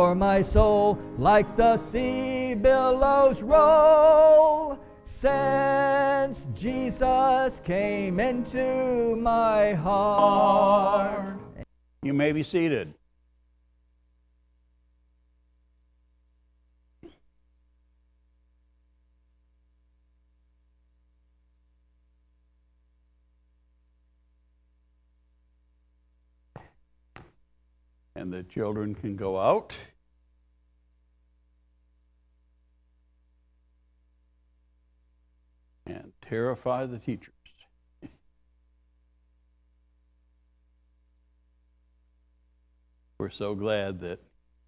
o'er my soul, like the sea billows roll, since Jesus came into my heart. You may be seated. And the children can go out. And terrify the teachers. We're so glad that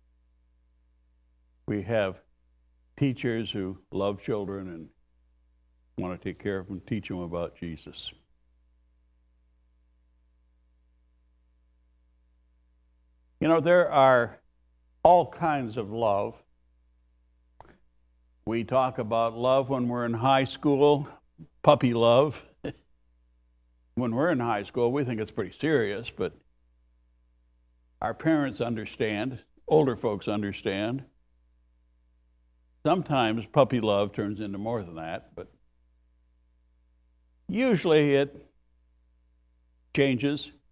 we have teachers who love children and want to take care of them, teach them about Jesus. You know, there are all kinds of love. We talk about love when we're in high school, puppy love. When we're in high school, we think it's pretty serious, but our parents understand, older folks understand. Sometimes puppy love turns into more than that, but usually it changes.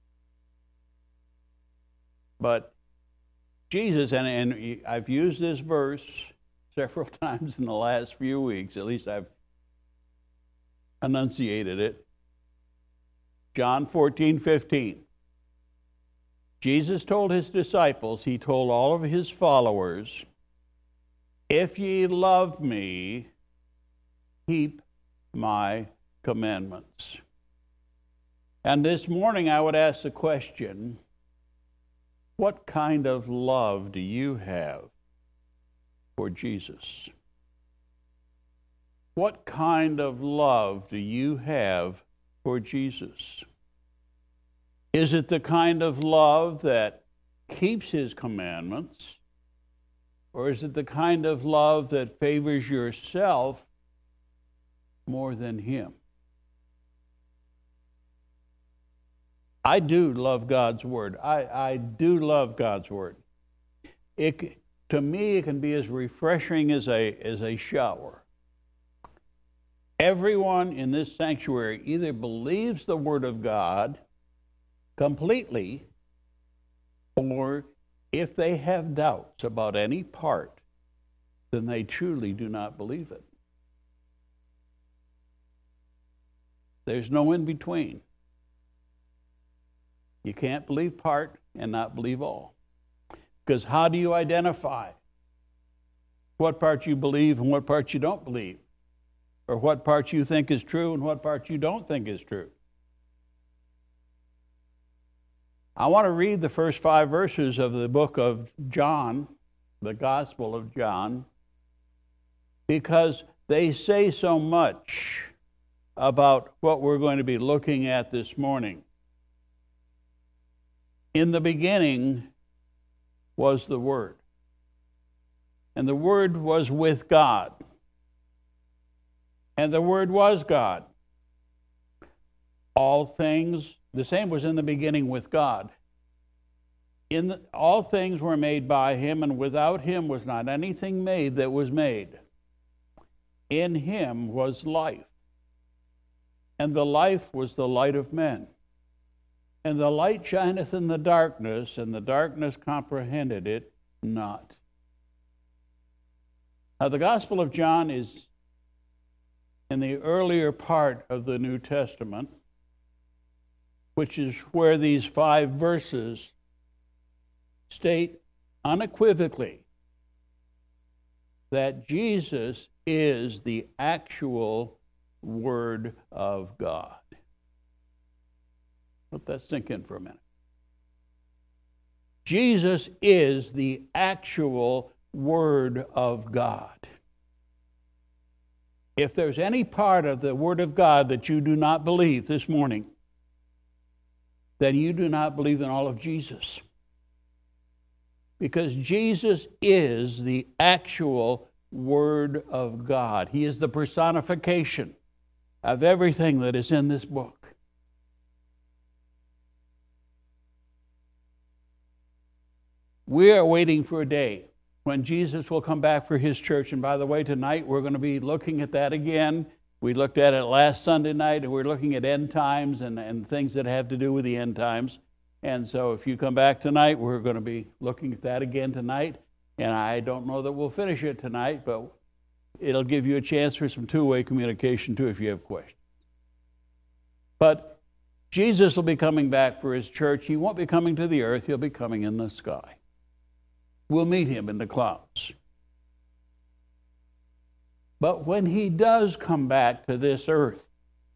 But Jesus, and I've used this verse several times in the last few weeks, at least I've enunciated it. John 14:15. Jesus told his disciples, he told all of his followers, if ye love me, keep my commandments. And this morning I would ask the question, what kind of love do you have for Jesus? What kind of love do you have for Jesus? Is it the kind of love that keeps his commandments? Or is it the kind of love that favors yourself more than him? I do love God's Word. I do love God's Word. To me, it can be as refreshing as a shower. Everyone in this sanctuary either believes the Word of God completely, or if they have doubts about any part, then they truly do not believe it. There's no in between. You can't believe part and not believe all. Because how do you identify what part you believe and what part you don't believe? Or what part you think is true and what part you don't think is true? I want to read the first 5 verses of the book of John, the Gospel of John, because they say so much about what we're going to be looking at this morning. In the beginning was the Word, and the Word was with God, and the Word was God. All things, the same was in the beginning with God. All things were made by him, and without him was not anything made that was made. In him was life, and the life was the light of men. And the light shineth in the darkness, and the darkness comprehended it not. Now, the Gospel of John is in the earlier part of the New Testament, which is where these 5 verses state unequivocally that Jesus is the actual Word of God. Let that sink in for a minute. Jesus is the actual Word of God. If there's any part of the Word of God that you do not believe this morning, then you do not believe in all of Jesus. Because Jesus is the actual Word of God. He is the personification of everything that is in this book. We are waiting for a day when Jesus will come back for his church. And by the way, tonight we're going to be looking at that again. We looked at it last Sunday night, and we're looking at end times and things that have to do with the end times. And so if you come back tonight, we're going to be looking at that again tonight. And I don't know that we'll finish it tonight, but it'll give you a chance for some two-way communication too if you have questions. But Jesus will be coming back for his church. He won't be coming to the earth. He'll be coming in the sky. We'll meet him in the clouds. But when he does come back to this earth,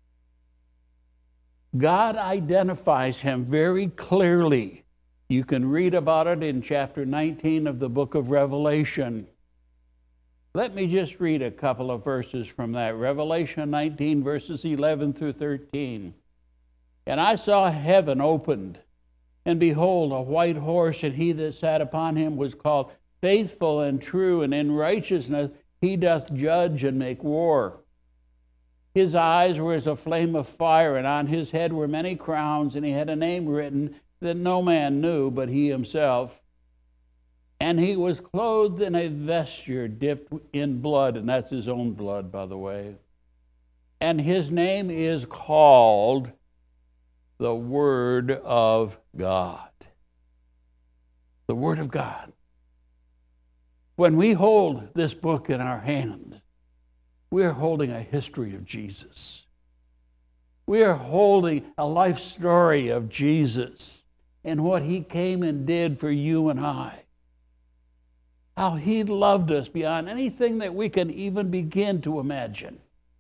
God identifies him very clearly. You can read about it in chapter 19 of the book of Revelation. Let me just read a couple of verses from that. Revelation 19, verses 11 through 13. And I saw heaven opened, and behold, a white horse, and he that sat upon him was called Faithful and True, and in righteousness he doth judge and make war. His eyes were as a flame of fire, and on his head were many crowns, and he had a name written that no man knew but he himself. And he was clothed in a vesture dipped in blood, and that's his own blood, by the way. And his name is called the Word of God. The Word of God. When we hold this book in our hands, we are holding a history of Jesus. We are holding a life story of Jesus and what he came and did for you and I. How he loved us beyond anything that we can even begin to imagine.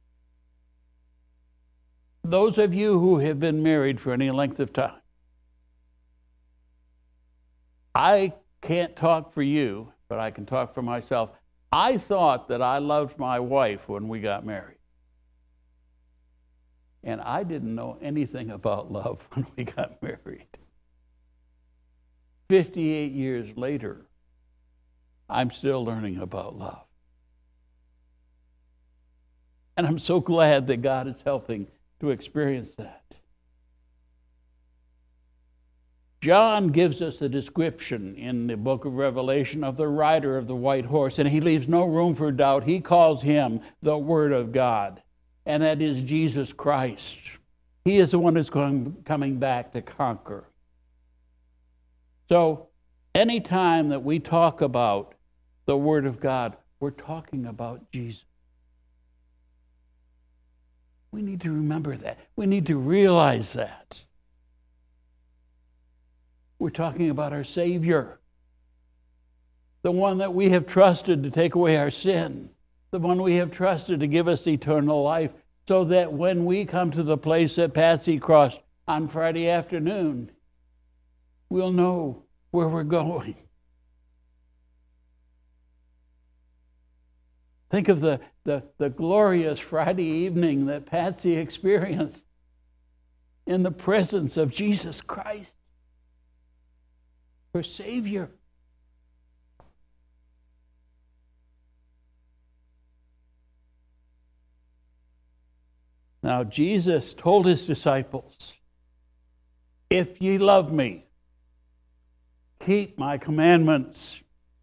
Those of you who have been married for any length of time, I can't talk for you, but I can talk for myself. I thought that I loved my wife when we got married. And I didn't know anything about love when we got married. 58 years later, I'm still learning about love. And I'm so glad that God is helping to experience that. John gives us a description in the book of Revelation of the rider of the white horse, and he leaves no room for doubt. He calls him the Word of God, and that is Jesus Christ. He is the one who's coming back to conquer. So anytime that we talk about the Word of God, we're talking about Jesus. We need to remember that. We need to realize that. We're talking about our Savior, the one that we have trusted to take away our sin, the one we have trusted to give us eternal life, so that when we come to the place that Patsy crossed on Friday afternoon, we'll know where we're going. Think of the glorious Friday evening that Patsy experienced in the presence of Jesus Christ, her Savior. Now, Jesus told his disciples, if ye love me, keep my commandments.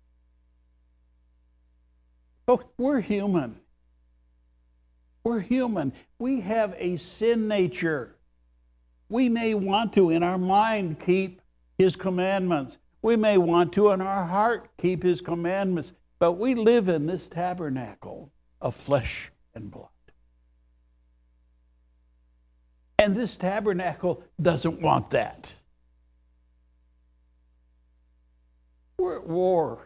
Oh, we're human. We're human. We have a sin nature. We may want to, in our mind, keep his commandments. We may want to, in our heart, keep his commandments. But we live in this tabernacle of flesh and blood. And this tabernacle doesn't want that. We're at war.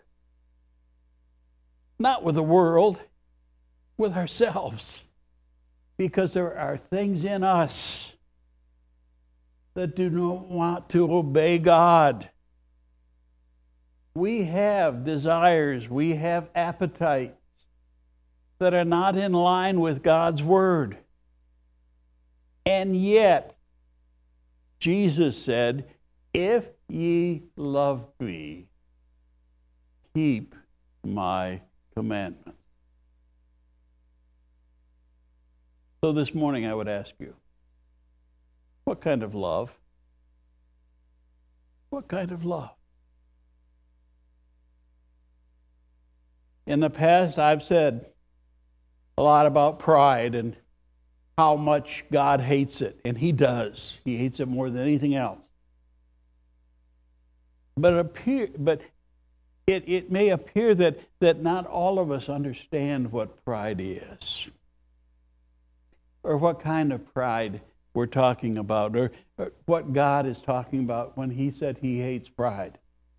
Not with the world, with ourselves. Because there are things in us that do not want to obey God. We have desires, we have appetites that are not in line with God's word. And yet, Jesus said, if ye love me, keep my commandments. So this morning I would ask you, what kind of love? What kind of love? In the past, I've said a lot about pride and how much God hates it, and He does. He hates it more than anything else. But it may appear that not all of us understand what pride is, or what kind of pride we're talking about, or what God is talking about when He said He hates pride.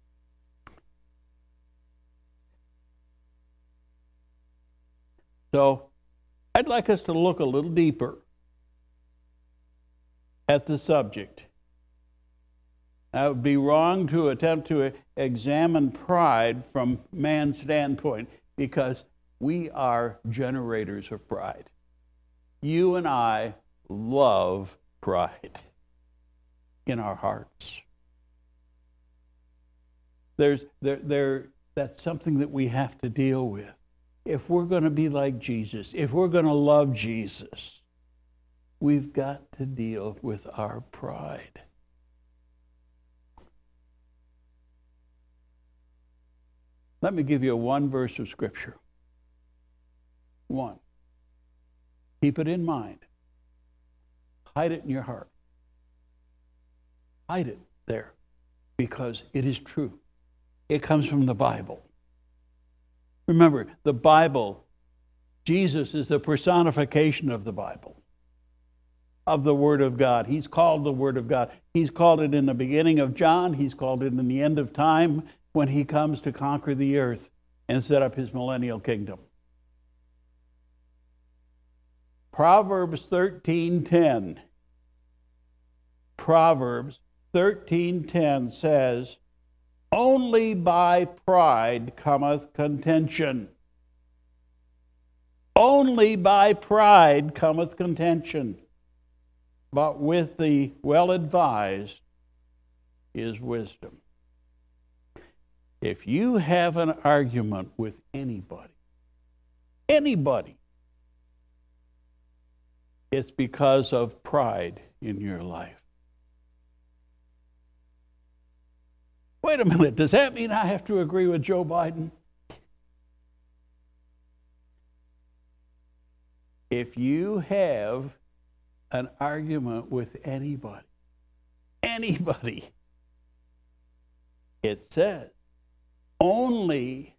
So I'd like us to look a little deeper at the subject. Now, it would be wrong to attempt to examine pride from man's standpoint, because we are generators of pride. You and I love pride in our hearts. That's something that we have to deal with. If we're going to be like Jesus, if we're going to love Jesus, we've got to deal with our pride. Let me give you one verse of Scripture. One. Keep it in mind. Hide it in your heart. Hide it there, because it is true. It comes from the Bible. Remember, the Bible, Jesus is the personification of the Bible, of the Word of God. He's called the Word of God. He's called it in the beginning of John. He's called it in the end of time, when He comes to conquer the earth and set up His millennial kingdom. Proverbs 13:10. Proverbs 13:10 says, "Only by pride cometh contention." Only by pride cometh contention. But with the well-advised is wisdom. If you have an argument with anybody, it's because of pride in your life. Wait a minute, does that mean I have to agree with Joe Biden? If you have an argument with anybody, it says, only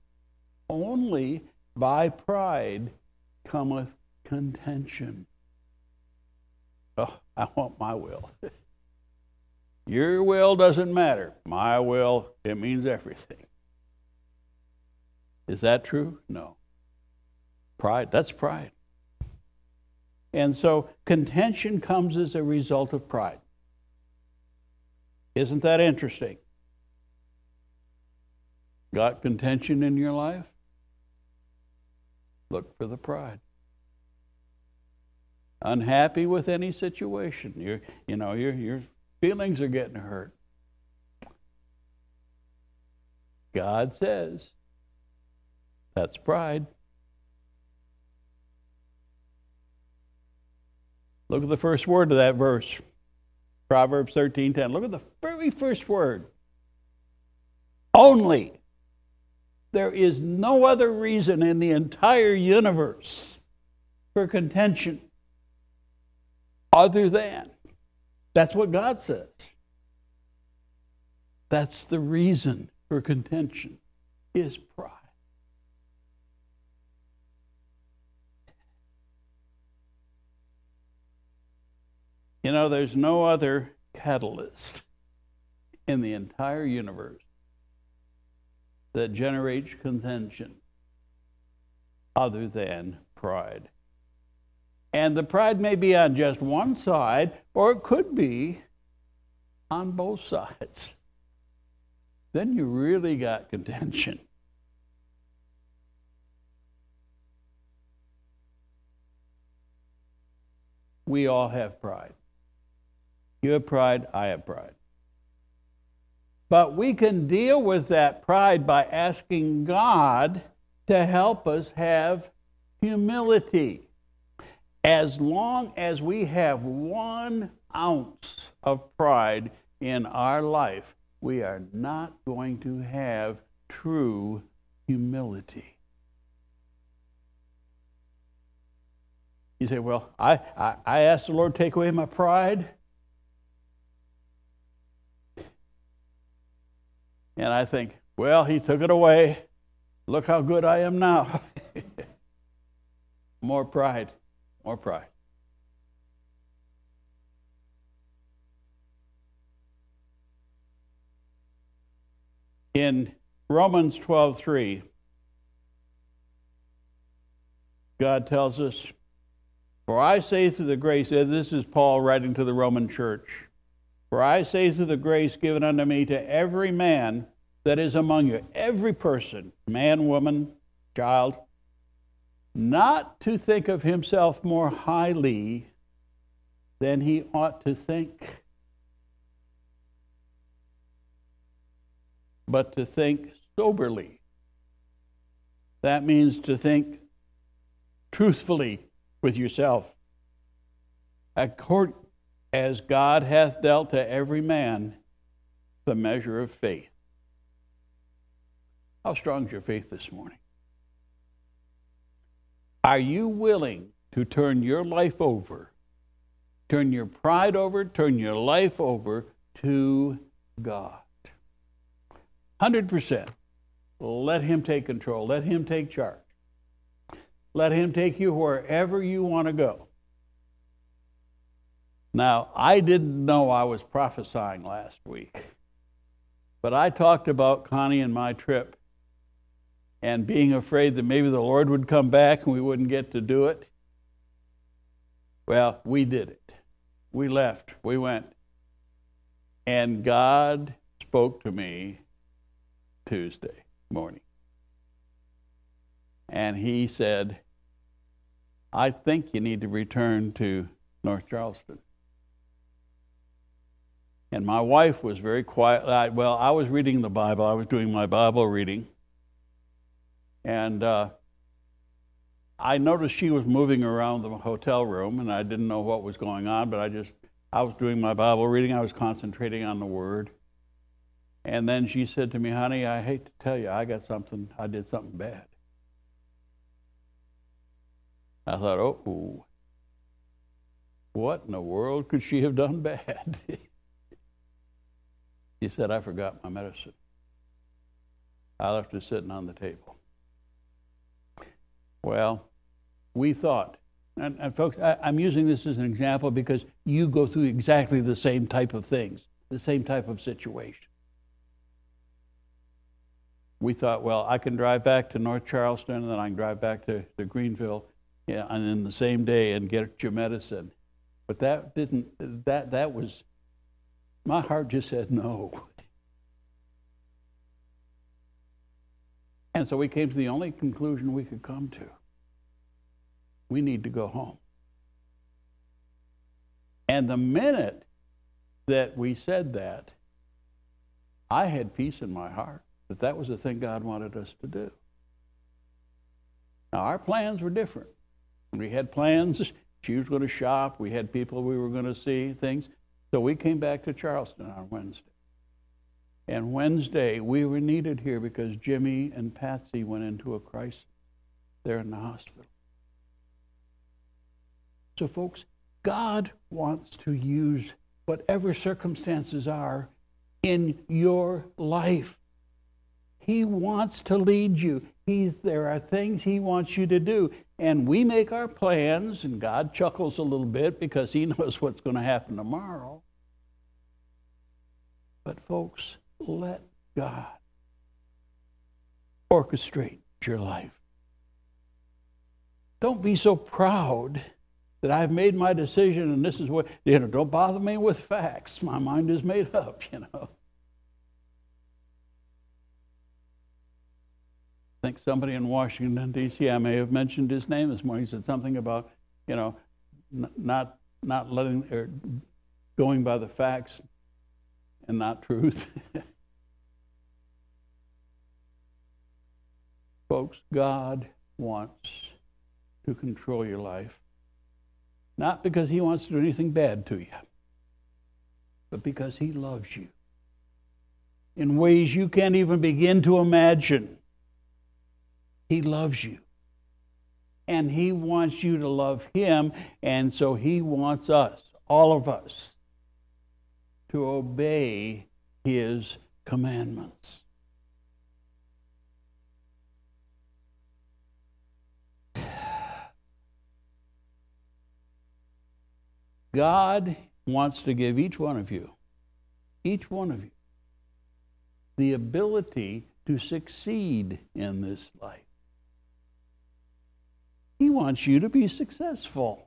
by pride cometh contention. Oh, I want my will. Your will doesn't matter. My will, it means everything. Is that true? No. Pride, that's pride. And so contention comes as a result of pride. Isn't that interesting? Got contention in your life? Look for the pride. Unhappy with any situation. Your feelings are getting hurt. God says that's pride. Look at the first word of that verse. Proverbs 13:10. Look at the very first word. Only. There is no other reason in the entire universe for contention other than. That's what God says. That's the reason for contention, is pride. There's no other catalyst in the entire universe that generates contention other than pride. And the pride may be on just one side, or it could be on both sides. Then you really got contention. We all have pride. You have pride, I have pride. But we can deal with that pride by asking God to help us have humility. As long as we have 1 ounce of pride in our life, we are not going to have true humility. You say, well, I asked the Lord to take away my pride. And I think, well, he took it away. Look how good I am now. More pride, more pride. In Romans 12:3, God tells us, for I say through the grace, and this is Paul writing to the Roman church, for I say through the grace given unto me to every man that is among you, every person, man, woman, child, not to think of himself more highly than he ought to think, but to think soberly. That means to think truthfully with yourself, as God hath dealt to every man the measure of faith. How strong is your faith this morning? Are you willing to turn your life over, turn your pride over, turn your life over to God? 100%. Let him take control. Let him take charge. Let him take you wherever you want to go. Now, I didn't know I was prophesying last week, but I talked about Connie and my trip and being afraid that maybe the Lord would come back and we wouldn't get to do it. Well, we did it. We left. We went. And God spoke to me Tuesday morning. And he said, I think you need to return to North Charleston. And my wife was very quiet. I was reading the Bible. I was doing my Bible reading. And I noticed she was moving around the hotel room, and I didn't know what was going on, but I was doing my Bible reading. I was concentrating on the Word. And then she said to me, honey, I hate to tell you, I did something bad. I thought, oh, what in the world could she have done bad? She said, I forgot my medicine. I left it sitting on the table. Well, we thought, and folks, I'm using this as an example because you go through exactly the same type of things, the same type of situation. We thought, well, I can drive back to North Charleston, and then I can drive back to Greenville, and in the same day and get your medicine. But that was, my heart just said no. And so we came to the only conclusion we could come to. We need to go home. And the minute that we said that, I had peace in my heart that was the thing God wanted us to do. Now, our plans were different. We had plans. She was going to shop. We had people we were going to see, things. So we came back to Charleston on Wednesday. And Wednesday, we were needed here because Jimmy and Patsy went into a crisis. They're in the hospital. So, folks, God wants to use whatever circumstances are in your life. He wants to lead you. There are things he wants you to do. And we make our plans, and God chuckles a little bit because he knows what's going to happen tomorrow. But folks, let God orchestrate your life. Don't be so proud that I've made my decision and this is what, don't bother me with facts. My mind is made up, I think somebody in Washington, D.C., I may have mentioned his name this morning. He said something about, not letting, or going by the facts and not truth. Folks, God wants to control your life, not because he wants to do anything bad to you, but because he loves you in ways you can't even begin to imagine. He loves you. And he wants you to love him, and so he wants us, all of us, to obey his commandments. God wants to give each one of you, the ability to succeed in this life. He wants you to be successful.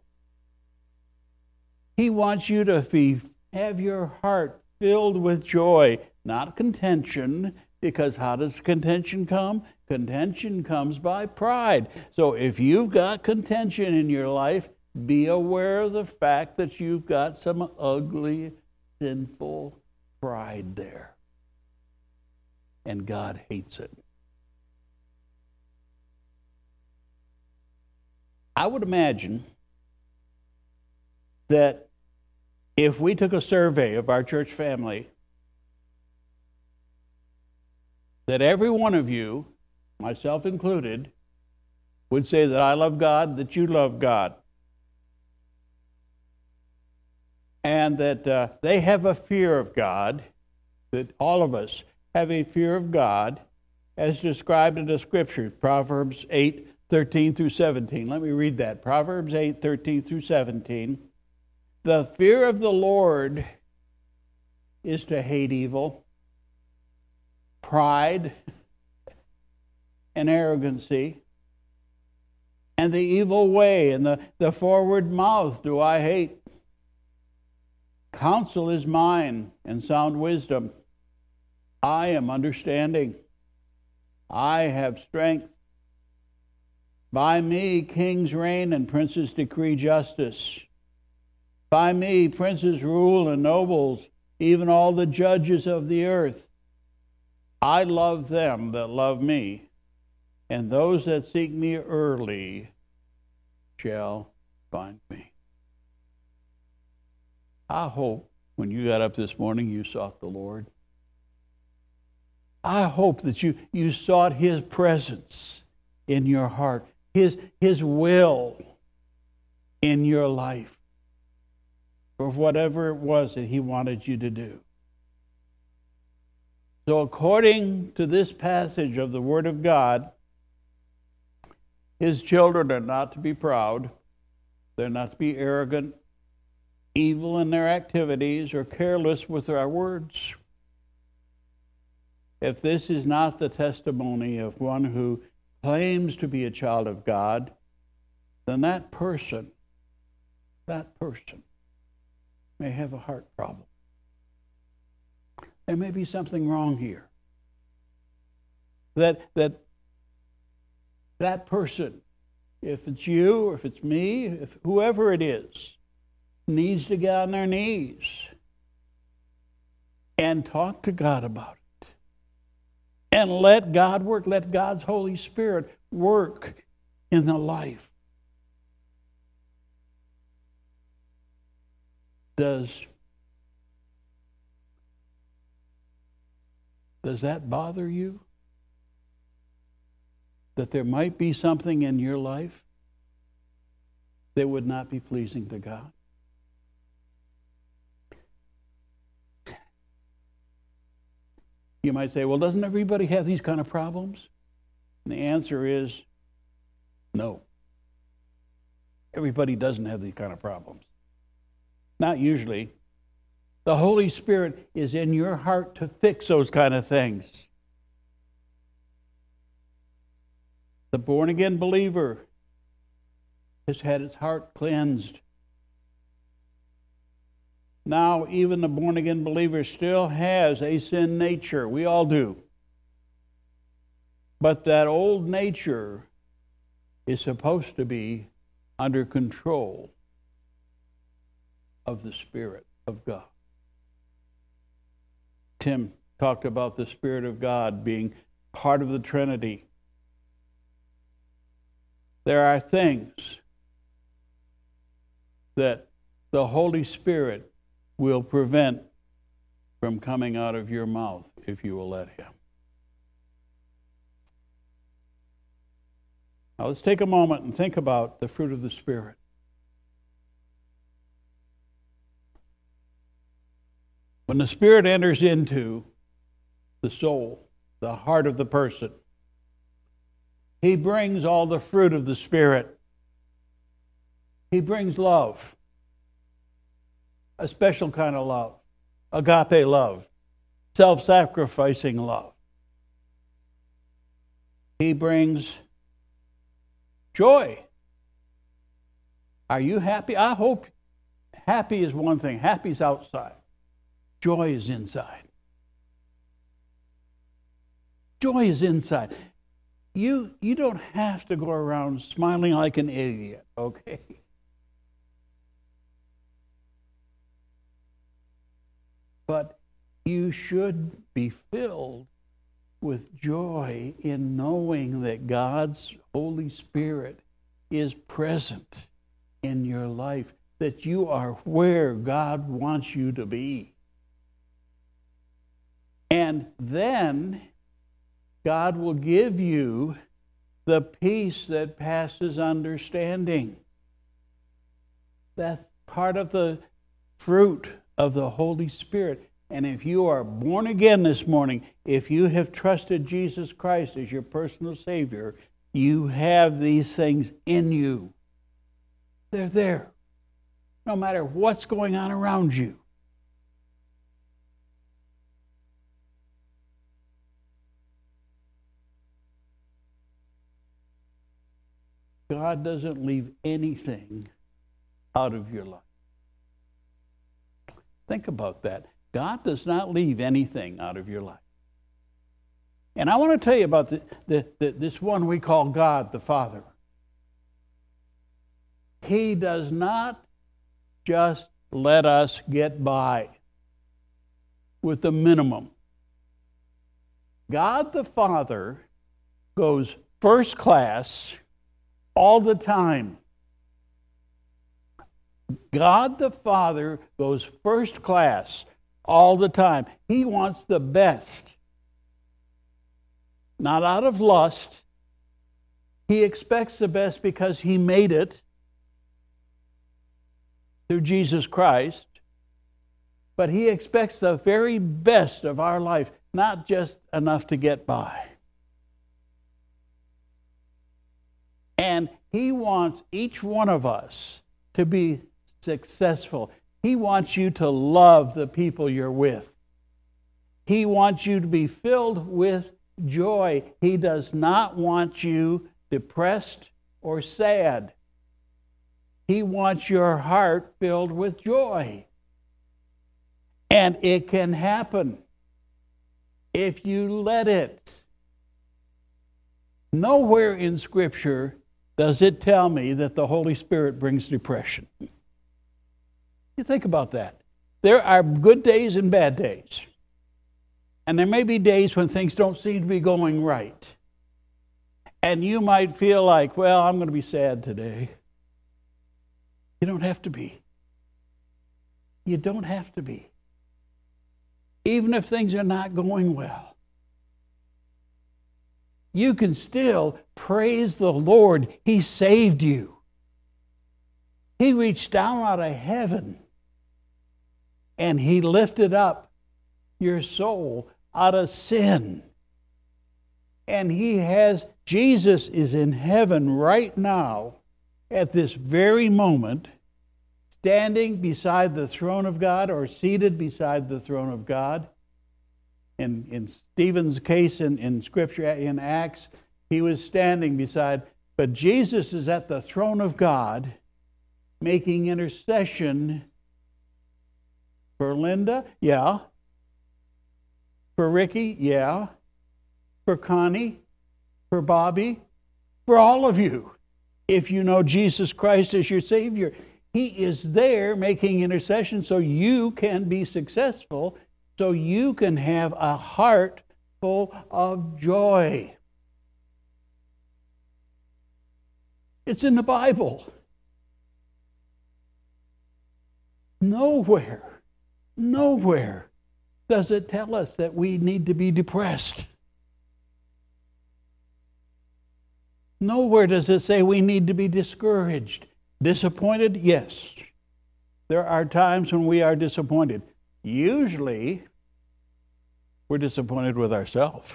He wants you to have your heart filled with joy, not contention, because how does contention come? Contention comes by pride. So if you've got contention in your life, be aware of the fact that you've got some ugly, sinful pride there. And God hates it. I would imagine that if we took a survey of our church family, that every one of you, myself included, would say that I love God, that you love God. And that they have a fear of God, that all of us have a fear of God, as described in the Scripture, Proverbs 8:13 through 17. Let me read that. Proverbs 8:13 through 17. The fear of the Lord is to hate evil, pride, and arrogancy, and the evil way and the forward mouth do I hate. Counsel is mine, and sound wisdom. I am understanding. I have strength. By me kings reign and princes decree justice. By me princes rule and nobles, even all the judges of the earth. I love them that love me, and those that seek me early shall find me. I hope when you got up this morning you sought the Lord. I hope that you sought his presence in your heart, his will in your life, for whatever it was that he wanted you to do. So according to this passage of the Word of God, his children are not to be proud, they're not to be arrogant, evil in their activities, or careless with our words. If this is not the testimony of one who claims to be a child of God, then that person may have a heart problem. There may be something wrong here. That person, if it's you or if it's me, if whoever it is, needs to get on their knees and talk to God about it. And let God work, let God's Holy Spirit work in the life. Does that bother you? That there might be something in your life that would not be pleasing to God? You might say, well, doesn't everybody have these kind of problems? And the answer is no. Everybody doesn't have these kind of problems. Not usually. The Holy Spirit is in your heart to fix those kind of things. The born-again believer has had his heart cleansed. Now, even the born-again believer still has a sin nature. We all do. But that old nature is supposed to be under control of the Spirit of God. Tim talked about the Spirit of God being part of the Trinity. There are things that the Holy Spirit will prevent from coming out of your mouth if you will let him. Now let's take a moment and think about the fruit of the Spirit. When the Spirit enters into the soul, the heart of the person, He brings all the fruit of the Spirit. He brings love, a special kind of love, agape love, self-sacrificing love. He brings joy. Are you happy? I hope. Happy is one thing. Happy is outside. Joy is inside. Joy is inside. You don't have to go around smiling like an idiot, okay? But you should be filled with joy in knowing that God's Holy Spirit is present in your life, that you are where God wants you to be. And then God will give you the peace that passes understanding. That's part of the fruit of the Holy Spirit. And if you are born again this morning, if you have trusted Jesus Christ as your personal Savior, you have these things in you. They're there, no matter what's going on around you. God doesn't leave anything out of your life. Think about that. God does not leave anything out of your life. And I want to tell you about this one we call God the Father. He does not just let us get by with the minimum. God the Father goes first class all the time. God the Father goes first class all the time. He wants the best. Not out of lust. He expects the best because He made it through Jesus Christ. But He expects the very best of our life, not just enough to get by. And He wants each one of us to be successful. He wants you to love the people you're with. He wants you to be filled with joy. He does not want you depressed or sad. He wants your heart filled with joy. And it can happen if you let it. Nowhere in Scripture does it tell me that the Holy Spirit brings depression. You think about that. There are good days and bad days. And there may be days when things don't seem to be going right. And you might feel like, well, I'm going to be sad today. You don't have to be. You don't have to be. Even if things are not going well. You can still praise the Lord. He saved you. He reached down out of heaven and He lifted up your soul out of sin. And Jesus is in heaven right now at this very moment, standing beside the throne of God or seated beside the throne of God. In Stephen's case in Scripture, in Acts, he was standing beside, but Jesus is at the throne of God making intercession for Linda, yeah. For Ricky, yeah. For Connie, for Bobby, for all of you. If you know Jesus Christ as your Savior, He is there making intercession so you can be successful, so you can have a heart full of joy. It's in the Bible. Nowhere does it tell us that we need to be depressed. Nowhere does it say we need to be discouraged. Disappointed? Yes. There are times when we are disappointed. Usually, we're disappointed with ourselves.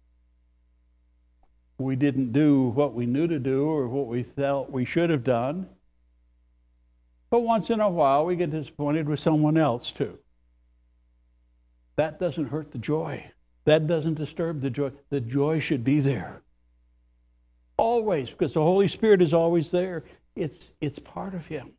We didn't do what we knew to do or what we felt we should have done. But once in a while, we get disappointed with someone else too. That doesn't hurt the joy. That doesn't disturb the joy. The joy should be there. Always, because the Holy Spirit is always there. It's part of Him.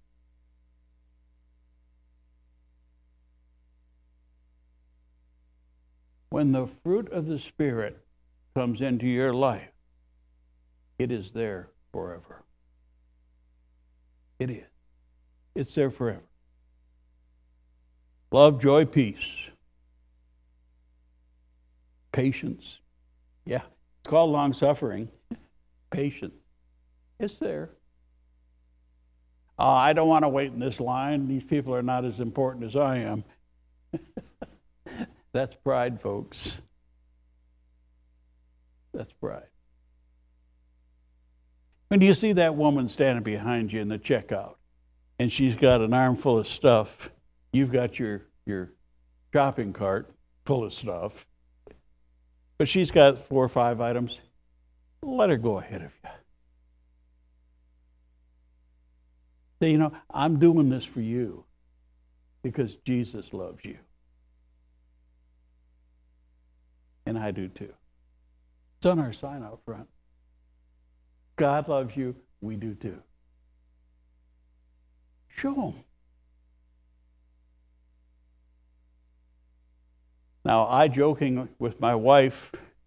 When the fruit of the Spirit comes into your life, it is there forever. It is. It's there forever. Love, joy, peace. Patience. Yeah, it's called long-suffering. Patience. It's there. I don't want to wait in this line. These people are not as important as I am. That's pride, folks. That's pride. When you see that woman standing behind you in the checkout, and she's got an armful of stuff, you've got your shopping cart full of stuff, but she's got 4 or 5 items, let her go ahead of you. Say, I'm doing this for you because Jesus loves you. And I do too. It's on our sign out front. God loves you, we do too. Show them. Now, I, joking with my wife,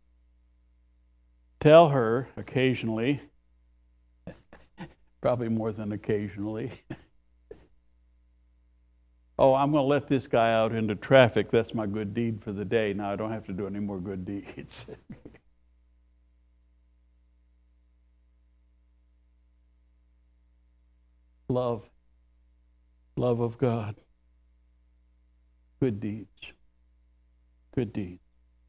tell her occasionally, probably more than occasionally, I'm going to let this guy out into traffic. That's my good deed for the day. Now I don't have to do any more good deeds. Love of God. Good deeds. Good deeds.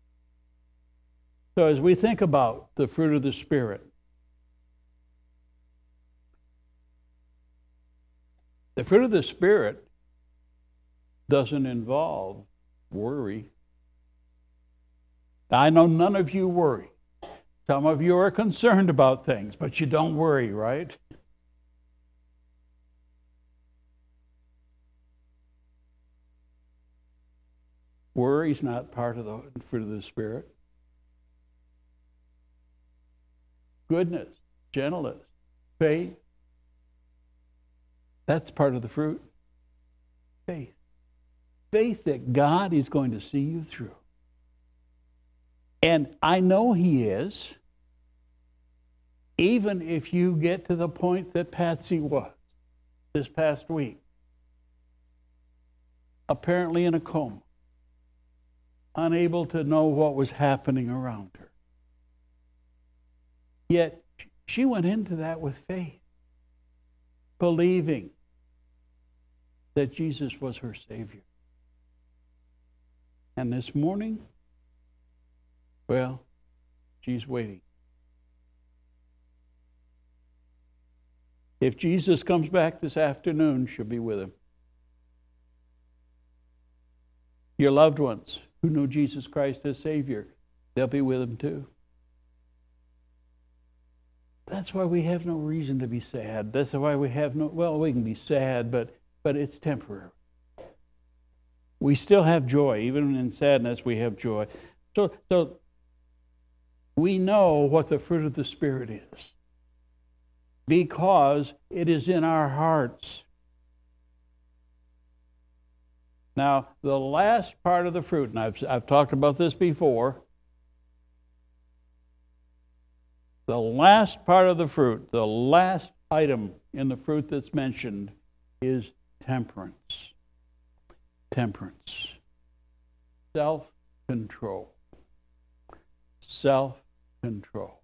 So as we think about the fruit of the Spirit, the fruit of the Spirit doesn't involve worry. I know none of you worry. Some of you are concerned about things, but you don't worry, right? Worry is not part of the fruit of the Spirit. Goodness, gentleness, faith. That's part of the fruit. Faith. Faith that God is going to see you through. And I know He is, even if you get to the point that Patsy was this past week, apparently in a coma, unable to know what was happening around her. Yet she went into that with faith, believing that Jesus was her Savior. And this morning, well, she's waiting. If Jesus comes back this afternoon, she'll be with Him. Your loved ones who know Jesus Christ as Savior, they'll be with Him too. That's why we have no reason to be sad. That's why we have we can be sad, but it's temporary. We still have joy. Even in sadness, we have joy. So we know what the fruit of the Spirit is because it is in our hearts. Now, the last part of the fruit, and I've talked about this before, the last part of the fruit, the last item in the fruit that's mentioned is temperance. Temperance. Self-control. Self-control.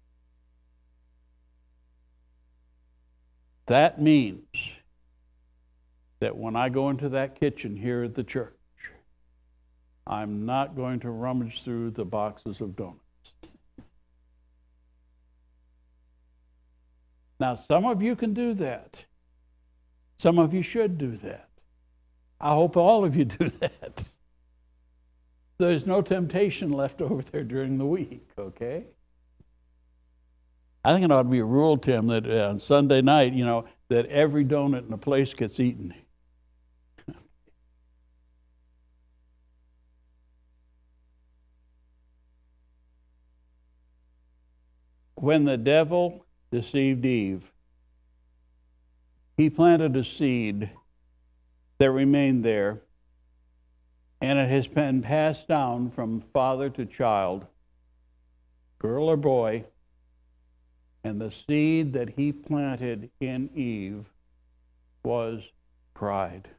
That means that when I go into that kitchen here at the church, I'm not going to rummage through the boxes of donuts. Now, some of you can do that. Some of you should do that. I hope all of you do that. There's no temptation left over there during the week, okay? I think it ought to be a rule, Tim, that on Sunday night, that every donut in the place gets eaten. When the devil deceived Eve, he planted a seed that remained there, and it has been passed down from father to child, girl or boy, and the seed that he planted in Eve was pride.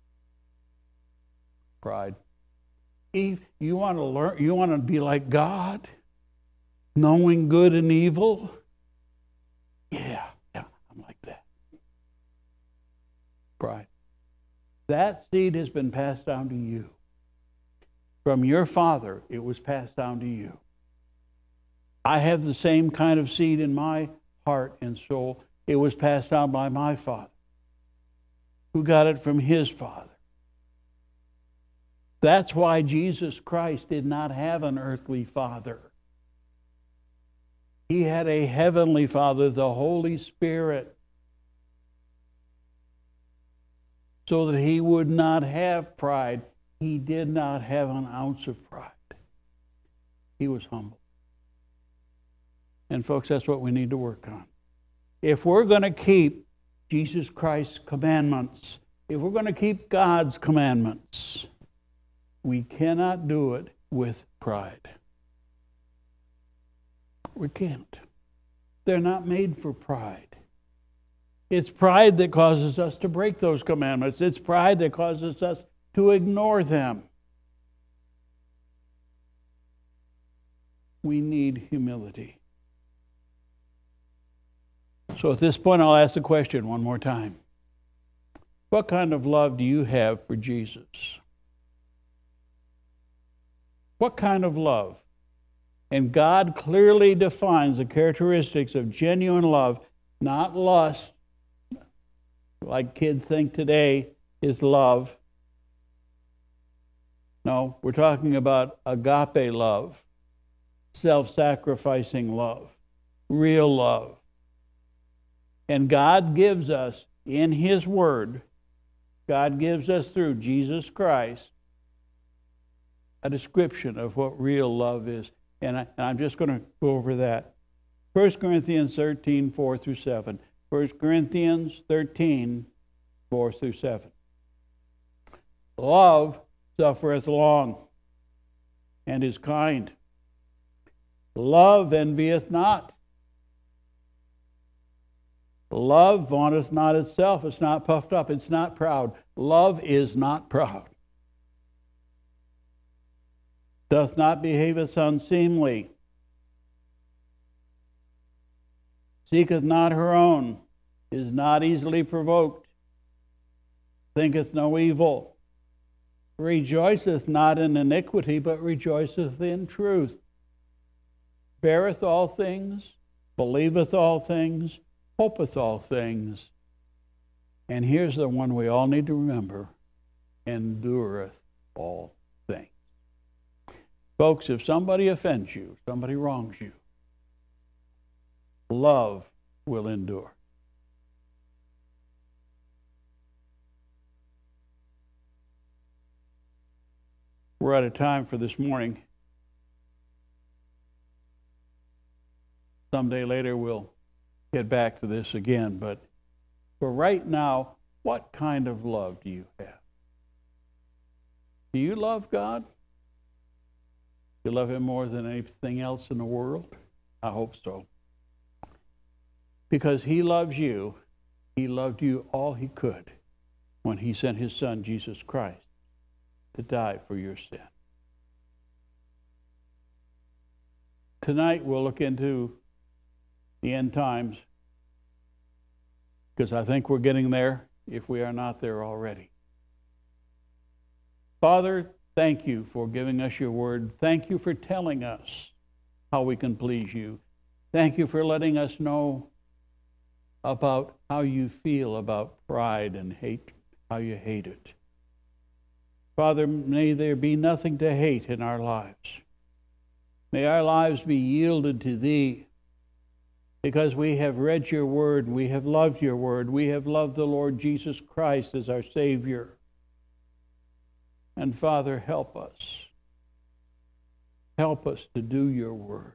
Pride. Eve, you want to learn, you want to be like God, knowing good and evil? Yeah, I'm like that. Pride. That seed has been passed down to you. From your father, it was passed down to you. I have the same kind of seed in my heart and soul. It was passed down by my father, who got it from his father. That's why Jesus Christ did not have an earthly father. He had a heavenly Father, the Holy Spirit, so that he would not have pride. He did not have an ounce of pride. He was humble. And folks, that's what we need to work on. If we're going to keep Jesus Christ's commandments, if we're going to keep God's commandments, we cannot do it with pride. We can't. They're not made for pride. It's pride that causes us to break those commandments. It's pride that causes us to ignore them. We need humility. So at this point, I'll ask the question one more time. What kind of love do you have for Jesus? What kind of love? And God clearly defines the characteristics of genuine love, not lust, like kids think today is love. No, we're talking about agape love, self-sacrificing love, real love. And God gives us in His Word, God gives us through Jesus Christ a description of what real love is. And I'm just going to go over that. 1 Corinthians 13, 4 through 7. 1 Corinthians 13, 4 through 7. Love suffereth long and is kind. Love envieth not. Love vaunteth not itself. It's not puffed up. It's not proud. Love is not proud. Doth not behaveth unseemly. Seeketh not her own. Is not easily provoked. Thinketh no evil. Rejoiceth not in iniquity, but rejoiceth in truth. Beareth all things. Believeth all things. Hopeth all things. And here's the one we all need to remember. Endureth all things. Folks, if somebody offends you, somebody wrongs you, love will endure. We're out of time for this morning. Someday later we'll get back to this again, but for right now, what kind of love do you have? Do you love God? You love Him more than anything else in the world? I hope so. Because He loves you, He loved you all He could when He sent His Son, Jesus Christ, to die for your sin. Tonight we'll look into the end times, because I think we're getting there if we are not there already. Father, thank you for giving us your word. Thank you for telling us how we can please you. Thank you for letting us know about how you feel about pride and hate, how you hate it. Father, may there be nothing to hate in our lives. May our lives be yielded to Thee, because we have read your word, we have loved your word, we have loved the Lord Jesus Christ as our Savior. And Father, help us. Help us to do your word.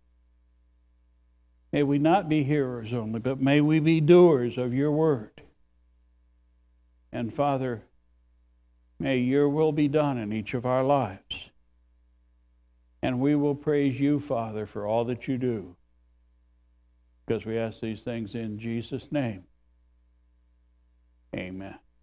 May we not be hearers only, but may we be doers of your word. And Father, may your will be done in each of our lives. And we will praise you, Father, for all that you do, because we ask these things in Jesus' name. Amen.